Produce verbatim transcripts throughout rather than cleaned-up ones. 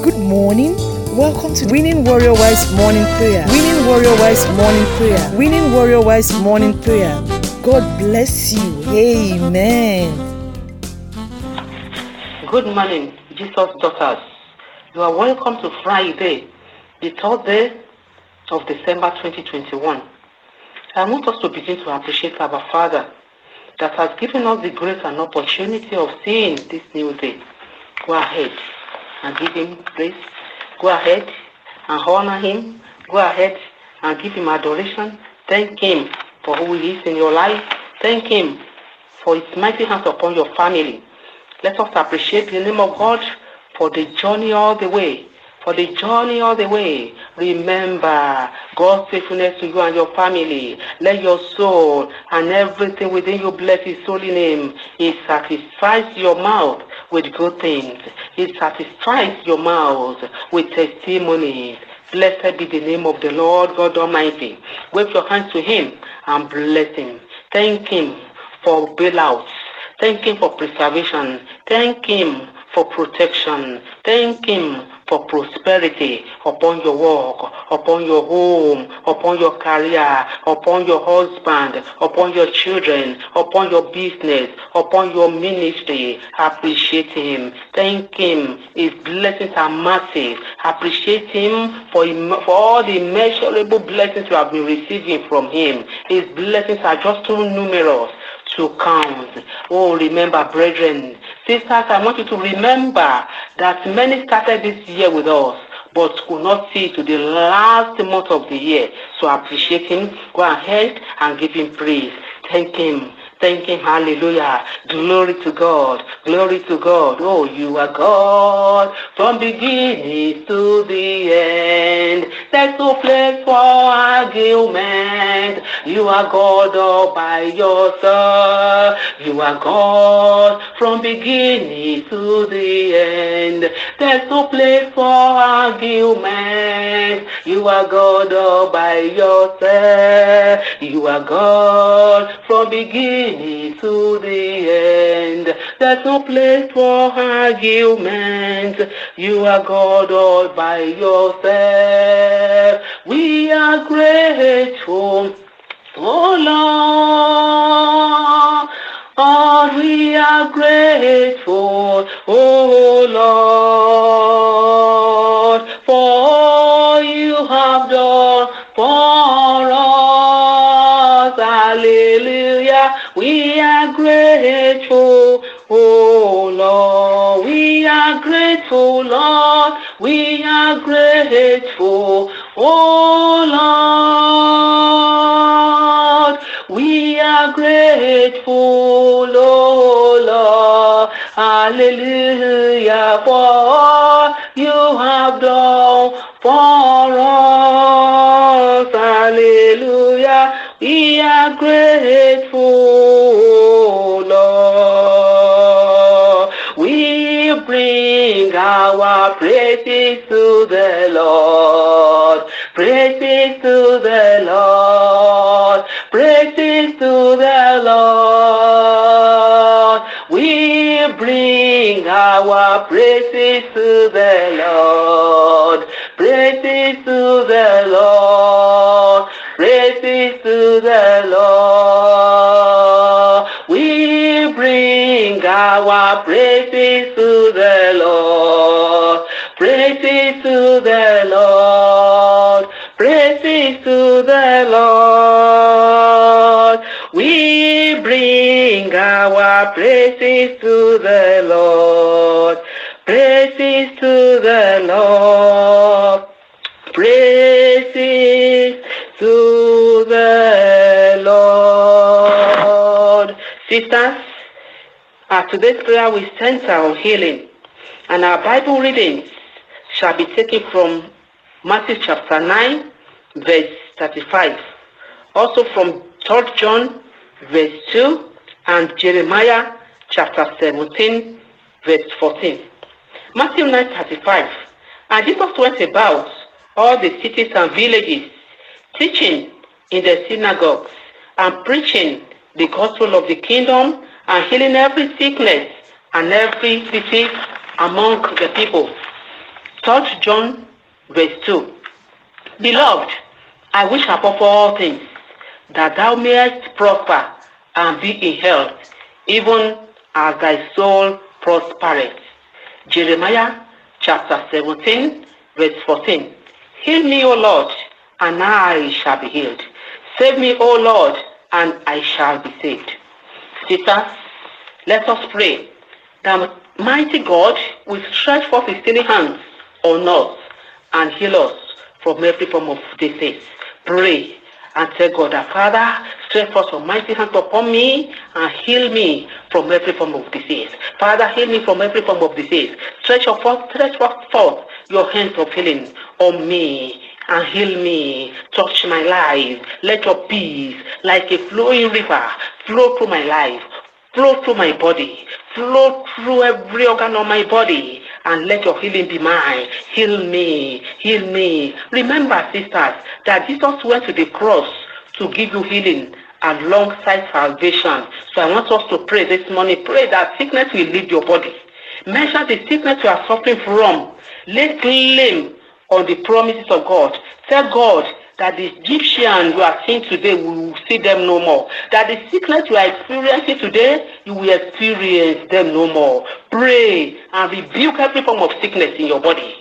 Good morning. Welcome to Winning Warrior Wives Morning Prayer. Winning Warrior Wives Morning Prayer. Winning Warrior Wives Morning Prayer. God bless you. Amen. Good morning, Jesus daughters. You are welcome to Friday, the third day of December twenty twenty-one. I want us to begin to appreciate our Father that has given us the grace and opportunity of seeing this new day. Go ahead and give him praise. Go ahead and honor him. Go ahead and give him adoration. Thank him for who he is in your life. Thank him for his mighty hands upon your family. Let us appreciate the name of God for the journey all the way. For the journey all the way. Remember God's faithfulness to you and your family. Let your soul and everything within you bless his holy name. He satisfies your mouth with good things. He satisfies your mouth with testimonies. Blessed be the name of the Lord God Almighty. Wave your hands to him and bless him. Thank him for bailouts. Thank him for preservation. Thank him for protection. Thank him for prosperity upon your work, upon your home, upon your career, upon your husband, upon your children, upon your business, upon your ministry. Appreciate him. Thank him. His blessings are massive. Appreciate him for, him, for all the immeasurable blessings you have been receiving from him. His blessings are just too numerous to count. Oh, remember, brethren, sisters, I want you to remember that many started this year with us, but could not see to the last month of the year. So appreciate him. Go ahead and give him praise. Thank him. Thank him. Hallelujah. Glory to God. Glory to God. Oh, you are God from beginning to the end. There's no place for argument. You are God all by yourself. You are God from beginning to the end. There's no place for argument. You are God all by yourself. You are God from beginning to the end. There's no place for argument. You are God all by yourself. We are grateful, oh Lord. Oh, we are grateful, oh Lord, for all you have done for us. Hallelujah. We are grateful, oh Lord. We are grateful, Lord. We are grateful, oh Lord. We are grateful, oh Lord. Hallelujah, for all you have done for us. Hallelujah. We are grateful, Lord. We bring our praises to the Lord. Praises to the Lord. Praises to the Lord. We bring our praises to the Lord. Praises to the Lord. Praises to the Lord. We bring our praises to the Lord. Praises to the Lord. Praises to the Lord. We bring our praises to the Lord. Praises to the Lord. Praises to the Lord. Sisters, our today's prayer will center on healing, and our Bible readings shall be taken from Matthew chapter nine, verse thirty-five. Also from third John, verse two, and Jeremiah chapter seventeen, verse fourteen. Matthew nine thirty-five. And Jesus went about all the cities and villages, teaching in the synagogues and preaching the gospel of the kingdom and healing every sickness and every disease among the people. Third John verse two. Beloved, I wish above all things that thou mayest prosper and be in health, even as thy soul prospereth. Jeremiah chapter seventeen verse fourteen. Heal me, O Lord, and I shall be healed. Save me, O Lord, and I shall be saved. Sisters, let us pray that mighty God will stretch forth his healing hands on us and heal us from every form of disease. Pray and tell God that, Father, stretch forth your mighty hands upon me and heal me from every form of disease. Father, heal me from every form of disease. Stretch forth, stretch forth your hands of healing on me and heal me. Touch my life. Let your peace, like a flowing river, flow through my life, flow through my body, flow through every organ of my body, and let your healing be mine. Heal me, heal me. Remember, sisters, that Jesus went to the cross to give you healing alongside salvation. So I want us to pray this morning. Pray that sickness will leave your body. Measure the sickness you are suffering from. Lay claim on the promises of God. Tell God that the Egyptians you are seeing today, we will see them no more. That the sickness you are experiencing today, you will experience them no more. Pray and rebuke every form of sickness in your body.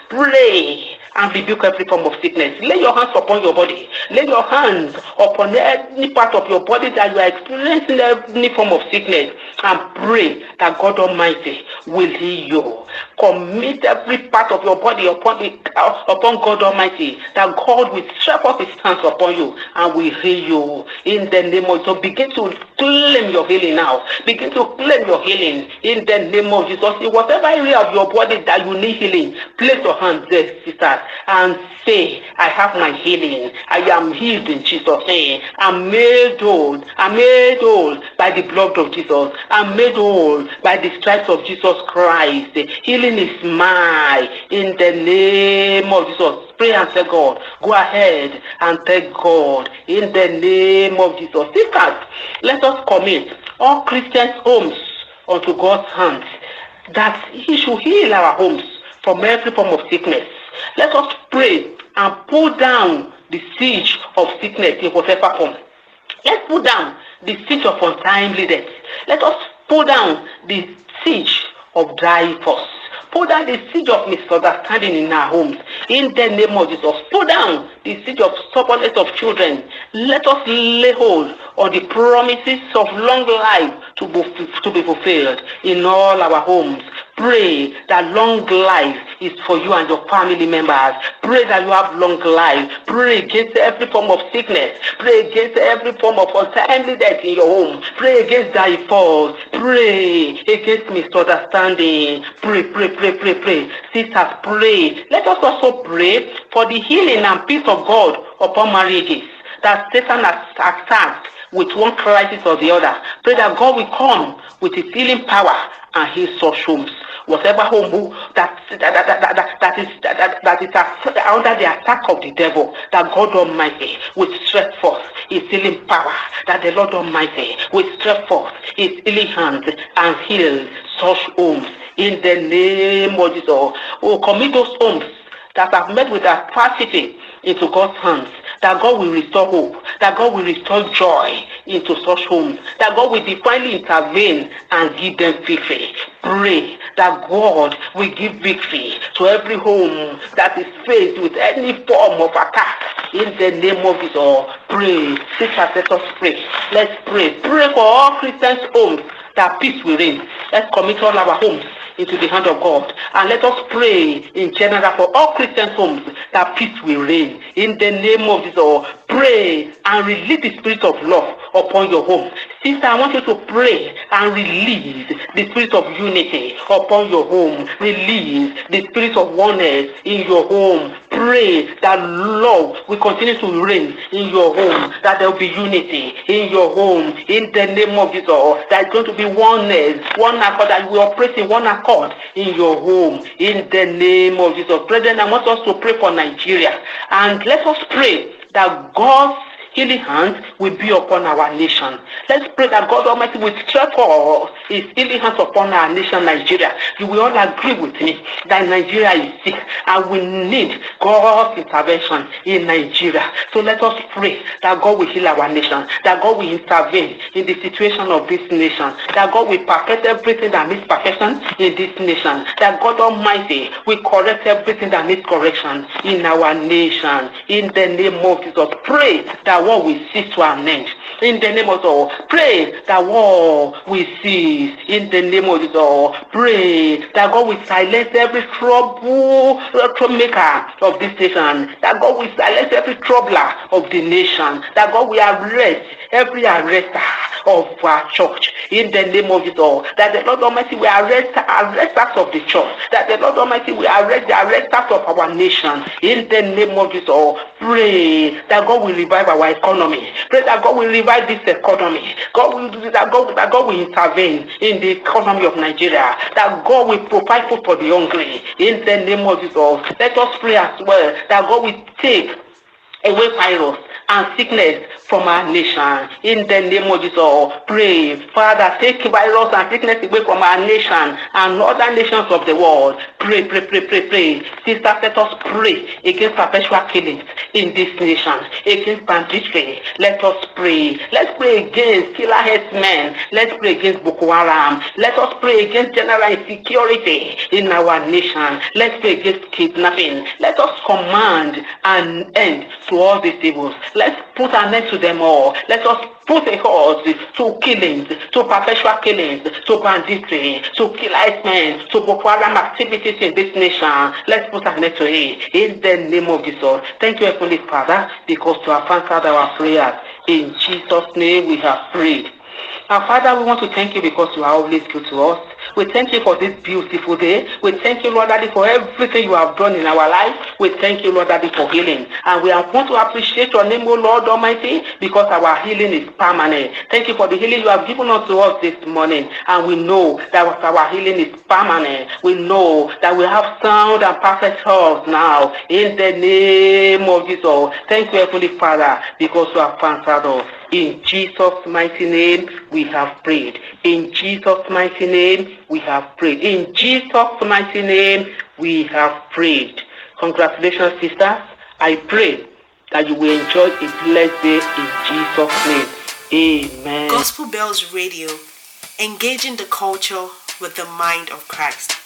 Pray and rebuke every form of sickness. Lay your hands upon your body. Lay your hands upon any part of your body that you are experiencing any form of sickness, and pray that God Almighty will heal you. Commit every part of your body upon the, uh, upon God Almighty, that God will stretch out his hands upon you and will heal you in the name of Jesus. So begin to claim your healing now. Begin to claim your healing in the name of Jesus. In whatever area of your body that you need healing, place your hands there, sisters, and say, I have my healing. I am healed in Jesus' name. I'm made whole. I'm made whole by the blood of Jesus. I'm made whole by the stripes of Jesus Christ. Healing is mine in the name of Jesus. Pray and tell God. Go ahead and tell God in the name of Jesus. Sisters, let us commit all Christians' homes unto God's hands, that he should heal our homes from every form of sickness. Let us pray and pull down the siege of sickness in whatever form. Let's pull down the siege of untimely death. Let us pull down the siege of dry force. Pull down the siege of misunderstanding in our homes. In the name of Jesus, pull down the siege of stubbornness of children. Let us lay hold on the promises of long life to be, to be fulfilled in all our homes. Pray that long life is for you and your family members. Pray that you have long life. Pray against every form of sickness. Pray against every form of untimely death in your home. Pray against divorce. Pray against misunderstanding. Pray, pray, pray, pray, pray. Sisters, pray. Let us also pray for the healing and peace of God upon marriages that Satan has attacked with one crisis or the other. Pray that God will come with his healing power and heal such homes. Whatever home that that that that, that, that is that, that, that is under the attack of the devil, that God Almighty will stretch forth his healing power, that the Lord Almighty will stretch forth his healing hands and heal such homes in the name of Jesus. Oh, commit those homes that have met with adversity into God's hands, that God will restore hope, that God will restore joy into such homes, that God will divinely intervene and give them victory. Pray that God will give victory to every home that is faced with any form of attack in the name of Jesus. Pray. Sisters, let us pray. Let's pray. Pray for all Christians' homes that peace will reign. Let's commit all our homes into the hand of God, and let us pray in general for all Christian homes that peace will reign in the name of Jesus. Pray and release the spirit of love upon your home. Sister, I want you to pray and release the spirit of unity upon your home. Release the spirit of oneness in your home. Pray that love will continue to reign in your home, that there will be unity in your home in the name of Jesus. There is going to be oneness, one accord, that you will operate in one accord in your home in the name of Jesus. Brethren, I want us to pray for Nigeria, and let us pray that God's healing hands will be upon our nation. Let's pray that God Almighty will stretch forth his healing hands upon our nation, Nigeria. You will all agree with me that Nigeria is sick and we need God's intervention in Nigeria. So let us pray that God will heal our nation, that God will intervene in the situation of this nation, that God will perfect everything that needs perfection in this nation, that God Almighty will correct everything that needs correction in our nation. In the name of Jesus, pray that war will cease to an end. In the name of Jesus, pray that war will cease. In the name of Jesus, pray that God will silence every trouble, troublemaker of this nation, that God will silence every troubler of the nation, that God will arrest every arrester of our church. In the name of Jesus, that the Lord Almighty will arrest arresters of the church, that the Lord Almighty will arrest the arresters of our nation. In the name of Jesus, pray that God will revive our economy. Pray that God will revive this economy. God will do that. God, that God will intervene in the economy of Nigeria. That God will provide food for the hungry. In the name of Jesus, let us pray as well that God will take away virus and sickness from our nation. In the name of Jesus, pray, Father, take virus and sickness away from our nation and other nations of the world. Pray, pray, pray, pray, pray. Sisters, let us pray against perpetual killings in this nation, against banditry. Let us pray. Let's pray against killer headsmen. Let's pray against Boko Haram. Let us pray against general insecurity in our nation. Let's pray against kidnapping. Let us command an end to all these evils. Let's put an end to them all. Let us put a halt to killings, to perpetual killings, to banditry, to killer men, to Boko Haram activities in this nation. Let's put an end to it in the name of Jesus. Thank you, Heavenly Father, because you have answered our prayers. In Jesus' name we have prayed. Our Father, we want to thank you because you are always good to us. We thank you for this beautiful day. We thank you, Lord Daddy, for everything you have done in our life. We thank you, Lord Daddy, for healing. And we want to appreciate your name, O Lord Almighty, because our healing is permanent. Thank you for the healing you have given unto us this morning. And we know that our healing is permanent. We know that we have sound and perfect health now. In the name of Jesus. Thank you, Heavenly Father, because you have answered us. In Jesus' mighty name, we have prayed. In Jesus' mighty name, we have prayed. In Jesus' mighty name, we have prayed. Congratulations, sisters. I pray that you will enjoy a blessed day in Jesus' name. Amen. Gospel Bells Radio, engaging the culture with the mind of Christ.